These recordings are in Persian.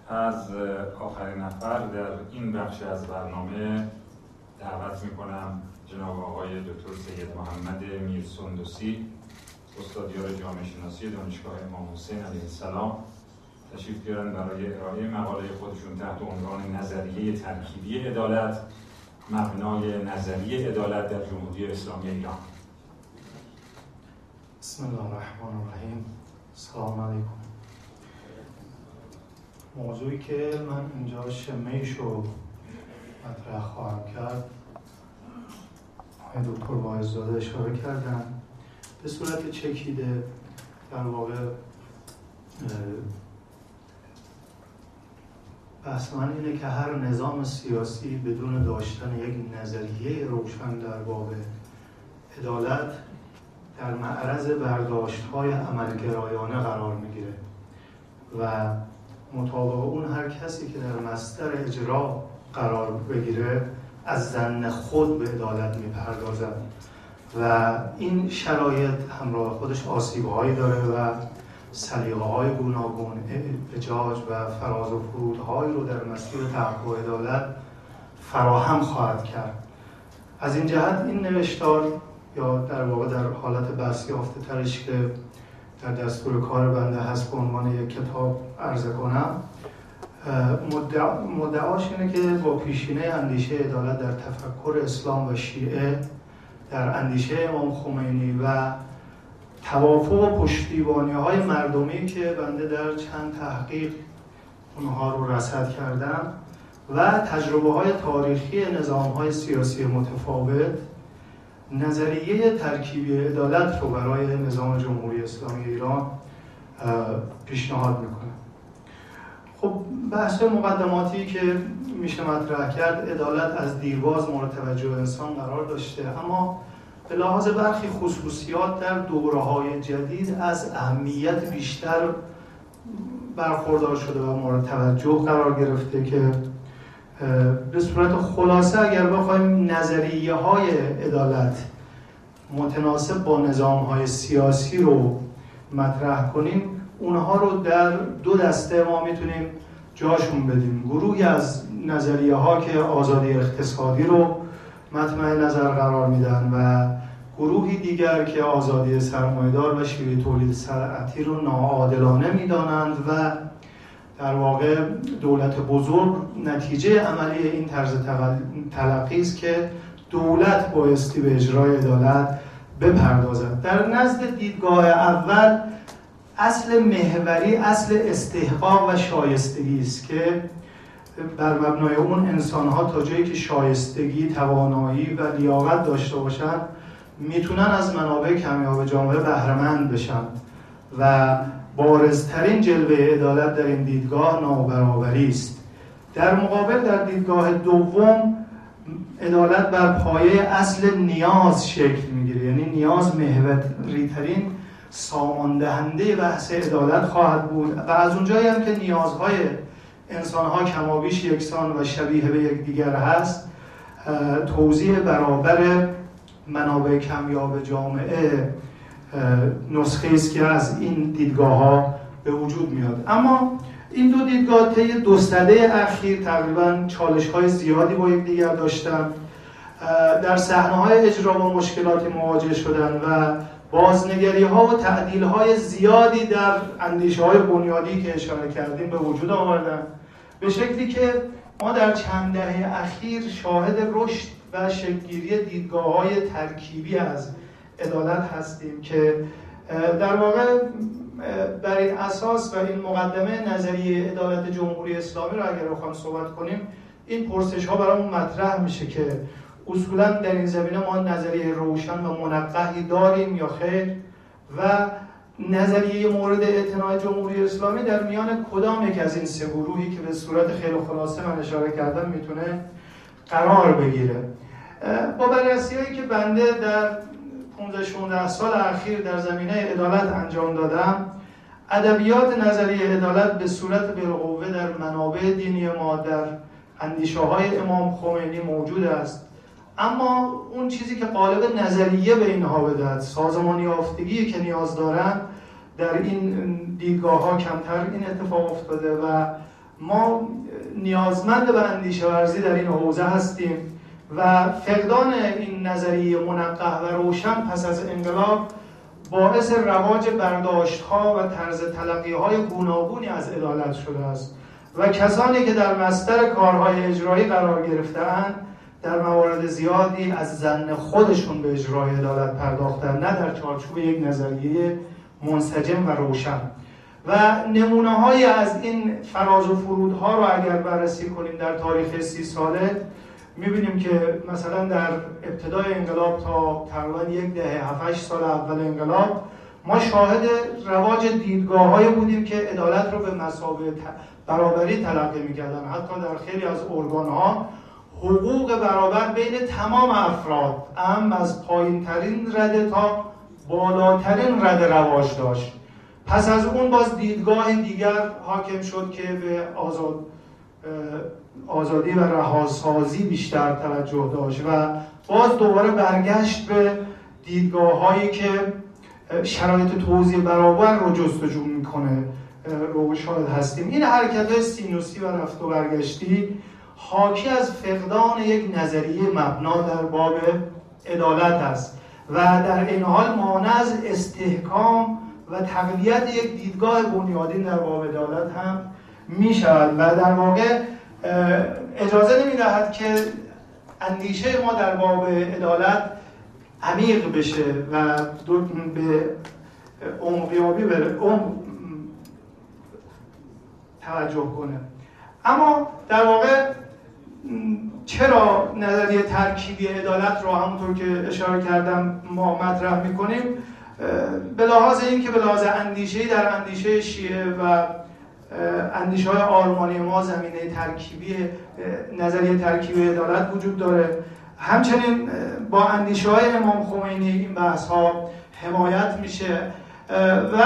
از آخرین نفر در این بخش از برنامه دعوت میکنم جناب آقای دکتر سید محمد میر سندوسی، استادیار جامعه شناسی دانشگاه امام حسین علیه السلام تشریف بیارن برای ارائه مقاله خودشون تحت عنوان نظریه ترکیبی عدالت، مبنای نظریه عدالت در جمهوری اسلامی ایران. بسم الله الرحمن الرحیم. سلام علیکم. موضوعی که من اینجا شمه‌ایشو مطرح خواهم کرد، آقای دکتر واعظ‌زاده اشاره کردن، به صورت چکیده در واقع بحث من اینه که هر نظام سیاسی بدون داشتن یک نظریه روشن در باب عدالت در معرض برداشت‌های عملگرایانه قرار میگیره و مطابق اون هر کسی که در مصدر اجرا قرار بگیره از ظن خود به عدالت میپردازد و این شرایط همراه خودش آسیب‌هایی داره و سلیقه‌های گوناگون، احتجاج و فراز و فرودهایی رو در مسیر تحقق عدالت فراهم خواهد کرد. از این جهت این نوشتار یا در واقع در حالت بحث یافته ترش که در دستور کار بنده هست به عنوان یک کتاب عرضه کنم، مدعاش اینه که با پیشینه اندیشه عدالت در تفکر اسلام و شیعه، در اندیشه امام خمینی و توافق و پشتیبانی‌های مردمی که بنده در چند تحقیق اونها رو رصد کردم و تجربه‌های تاریخی نظام‌های سیاسی متفاوت، نظریه ترکیبی عدالت رو برای نظام جمهوری اسلامی ایران پیشنهاد میکنه. خب بحث مقدماتی که میشه مطرح کرد، عدالت از دیرباز مورد توجه انسان قرار داشته، اما به لحاظ برخی خصوصیات در دوره‌های جدید از اهمیت بیشتر برخوردار شده و مورد توجه قرار گرفته که به صورت خلاصه اگر بخوایم نظریه‌های عدالت متناسب با نظام‌های سیاسی رو مطرح کنیم، اونها رو در دو دسته ما میتونیم جاشون بدیم. گروهی از نظریه‌ها که آزادی اقتصادی رو مطمع نظر قرار میدن و گروهی دیگر که آزادی سرمایه‌دار و شیوه تولید صنعتی رو ناعادلانه میدانند و در واقع دولت بزرگ نتیجه عملی این طرز تلقی است که دولت بایستی به اجرای عدالت بپردازد. در نزد دیدگاه اول اصل محوری اصل استحقاق و شایستگی است که بر مبنای اون انسان‌ها تا جایی که شایستگی، توانایی و لیاقت داشته باشند میتونن از منابع کمیاب جامعه بهره‌مند بشن و بارزترین جلوه عدالت در این دیدگاه نابرابری است. در مقابل در دیدگاه دوم عدالت بر پایه اصل نیاز شکل میگیره، یعنی نیاز محوری ترین ساماندهنده بحث عدالت خواهد بود و از اونجایی هم که نیازهای انسان‌ها کمابیش یکسان و شبیه به یکدیگر هست، توزیع برابر منابع کمیاب جامعه نسخه است که از این دیدگاه‌ها به وجود میاد. اما این دو دیدگاه طی دو سده اخیر تقریباً چالش‌های زیادی با یکدیگر داشتن، در صحنه‌های اجرا با مشکلاتی مواجه شدن و بازنگری‌ها و تعدیل‌های زیادی در اندیشه‌های بنیادی که اشاره کردیم به وجود آوردن، به شکلی که ما در چند دهه اخیر شاهد رشد و شکل‌گیری دیدگاه‌های ترکیبی از عدالت هستیم که در واقع بر این اساس و این مقدمه نظریه عدالت جمهوری اسلامی رو اگر بخوام صحبت کنیم، این پرسش‌ها برامون مطرح میشه که اصولاً در این زمینه ما نظریه روشن و منقحی داریم یا خیر و نظریه مورد اعتنای جمهوری اسلامی در میان کدام یک از این سه گروهی که به صورت خیلی خلاصه من اشاره کردم میتونه قرار بگیره. با بررسی‌هایی که بنده در 15-16 سال اخیر در زمینه عدالت انجام دادم، ادبیات نظریه عدالت به صورت بالقوه در منابع دینی ما، در اندیشه‌های امام خمینی موجود است، اما اون چیزی که قالب نظریه به اینها بدهد، سازمان یافتگی که نیاز دارن، در این دیدگاه‌ها کمتر این اتفاق افتاده و ما نیازمند به اندیشه ورزی در این حوزه هستیم و فقدان این نظریه منقح و روشن پس از انقلاب باعث رواج برداشت‌ها و طرز تلقی‌های گوناگونی از عدالت شده است و کسانی که در بستر کارهای اجرایی قرار گرفته‌اند در موارد زیادی از ظن خودشون به اجرای عدالت پرداختند، نه در چارچوب یک نظریه منسجم و روشن. و نمونه‌هایی از این فراز و فرودها رو اگر بررسی کنیم در تاریخ 30 ساله می‌بینیم که مثلا در ابتدای انقلاب تا تقریباً یک دهه 7-8 سال اول انقلاب ما شاهد رواج دیدگاه‌هایی بودیم که عدالت رو به مثابه برابری تلقی می‌کردن. حتی در خیلی از ارگان‌ها حقوق برابر بین تمام افراد، از پایین‌ترین رده تا بالاترین رده رواج داشت. پس از اون باز دیدگاه دیگر حاکم شد که به آزادی و رهاسازی بیشتر توجه داشت و باز دوباره برگشت به دیدگاه‌هایی که شرایط توزیع برابر رو جستجو میکنه رو شاهد هستیم. این حرکت‌های سینوسی و رفت و برگشتی حاکی از فقدان یک نظریه مبنا در باب عدالت است و در این حال مانع از استحکام و تقویت یک دیدگاه بنیادین در باب عدالت هم می شود و در واقع اجازه نمی دهد که اندیشه ما در باب عدالت عمیق بشه و به عمقیابی توجه کنه. اما در واقع چرا نظریه ترکیبی عدالت رو همونطور که اشاره کردم ما مطرح می‌کنیم؟ به لحاظ اینکه به لحاظ اندیشه‌ای در اندیشه شیعه و اندیشه‌های آرمانی ما زمینه ترکیبی نظریه ترکیبی عدالت وجود داره. همچنین با اندیشه‌های امام خمینی این بحث‌ها حمایت میشه و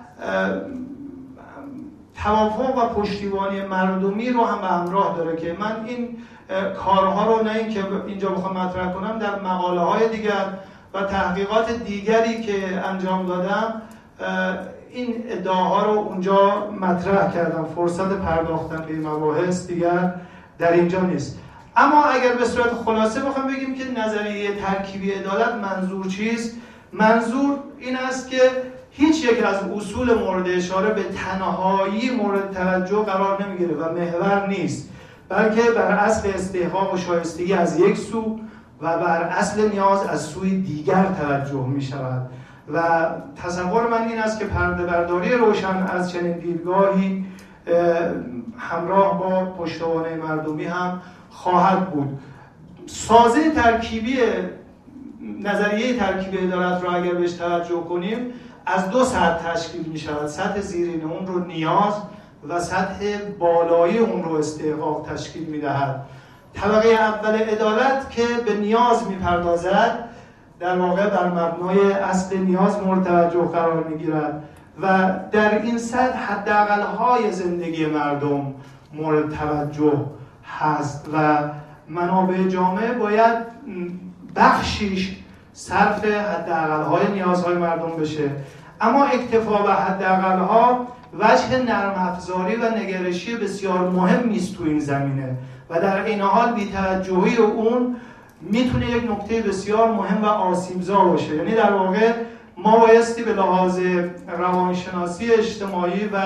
توافق و پشتیبانی مردمی رو هم به همراه داره که من این کارها رو نه اینکه اینجا بخوام مطرح کنم، در مقاله‌های دیگر و تحقیقات دیگری که انجام دادم این ادعاها رو اونجا مطرح کردم. فرصت پرداختن به این مباحث دیگر در اینجا نیست. اما اگر به صورت خلاصه بخوام بگیم که نظریه ترکیبی عدالت منظور چیست؟ منظور این است که هیچ یک از اصول مورد اشاره به تنهایی مورد توجه قرار نمیگیره و محور نیست، بلکه بر اصل استحقاق و شایستگی از یک سو و بر اصل نیاز از سوی دیگر توجه می شود و تصور من این است که پرده برداری روشن از چنین دیدگاهی همراه با پشتوانه مردمی هم خواهد بود. سازه ترکیبی نظریه ترکیبی عدالت را اگر بهش توجه کنیم از دو سطح تشکیل می شود. سطح زیرین اون رو نیاز و سطح بالایی اون رو استحقاق تشکیل می دهد. طبقه اول عدالت که به نیاز می پردازد در واقع بر مبنای اصل نیاز مورد توجه قرار می گیرد و در این سطح حداقل‌های زندگی مردم مورد توجه هست و منابع جامعه باید بخشیش صرف حداقل‌های نیازهای مردم بشه. اما اکتفا به حداقل‌ها وجه نرم افزاری و نگرشی بسیار مهمی است تو این زمینه و در این حال بی‌توجهی اون میتونه یک نکته بسیار مهم و آسیبزا باشه. یعنی در واقع ما بایستی به لحاظ روانشناسی اجتماعی و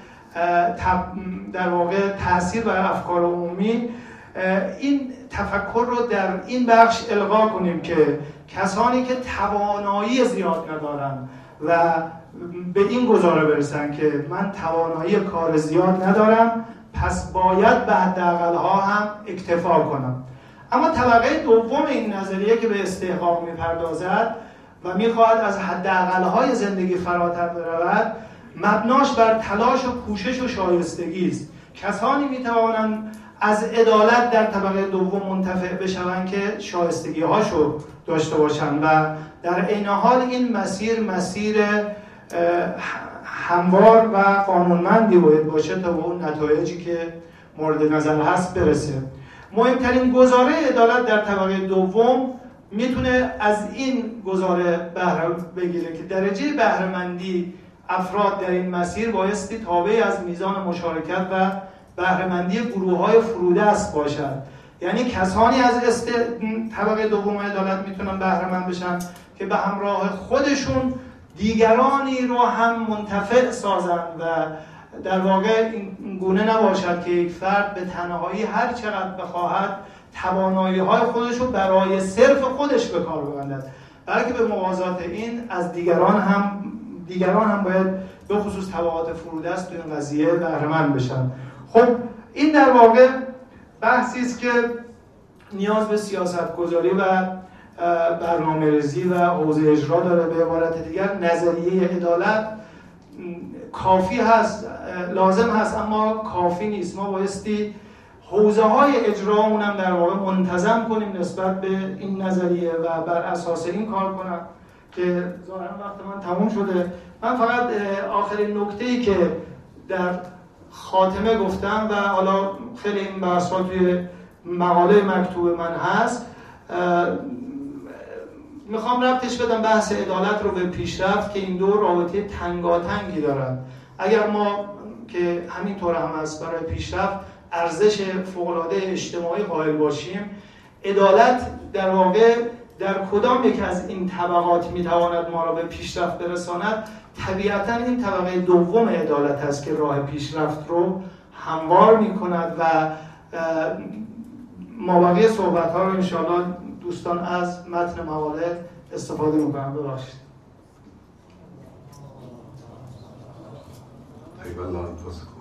در واقع تأثیر بر افکار عمومی این تفکر رو در این بخش القا کنیم که کسانی که توانایی زیاد ندارن و به این گزاره برسن که من توانایی کار زیاد ندارم پس باید به حداقل‌ها هم اکتفا کنم. اما طبقه دوم این نظریه که به استحقاق میپردازد و میخواهد از حداقل‌های زندگی فراتر برود مبناش بر تلاش و کوشش و شایستگی است. کسانی میتوانند از عدالت در طبقه دوم منتفع بشوند که شایستگی هاشو داشته باشند و در عین حال این مسیر هموار و قانونمندی باید باشه تا به اون نتایجی که مورد نظر هست برسه. مهمترین گزاره عدالت در طبقه دوم میتونه از این گزاره بهره بگیره که درجه بهره‌مندی افراد در این مسیر بایستی تابع از میزان مشارکت و بهره‌مندی گروه‌های فرودست باشد. یعنی کسانی از طبقه دوم عدالت میتونن بهره‌مند بشن که به همراه خودشون دیگرانی رو هم منتفع سازند و در واقع این گونه نباشد که یک فرد به تنهایی هر چقدر بخواهد توانایی‌های خودش رو برای صرف خودش به کار ببندد، بلکه به موازات این از دیگران هم باید به خصوص طبقات فرودست تو این قضیه بهره‌مند بشن. خب این در واقع بحثی است که نیاز به سیاست‌گذاری و برنامه‌ریزی و حوزه اجرا داره. به عبارت دیگر نظریه عدالت کافی هست، لازم هست، اما کافی نیست. ما بایستی حوزه‌های اجرامون هم در واقع منتظم کنیم نسبت به این نظریه و بر اساس این کار کنم که ظاهراً وقت من تموم شده. من فقط آخرین نکته‌ای که در خاتمه گفتم و حالا خیلی این بحث‌ها توی مقاله مکتوب من هست، میخوام ربطش بدم بحث عدالت رو به پیشرفت که این دو رابطه تنگاتنگی دارن. اگر ما که همینطور هم هست برای پیشرفت ارزش فوق‌العاده اجتماعی قائل باشیم، عدالت در واقع در کدام یک از این طبقات میتواند ما را به پیشرفت برساند؟ طبیعتاً این طبقه دوم عدالت است که راه پیشرفت رو هموار میکند و مابقی صحبت‌ها رو انشاءالله دوستان از متن مقاله استفاده میکنم. ببخشید.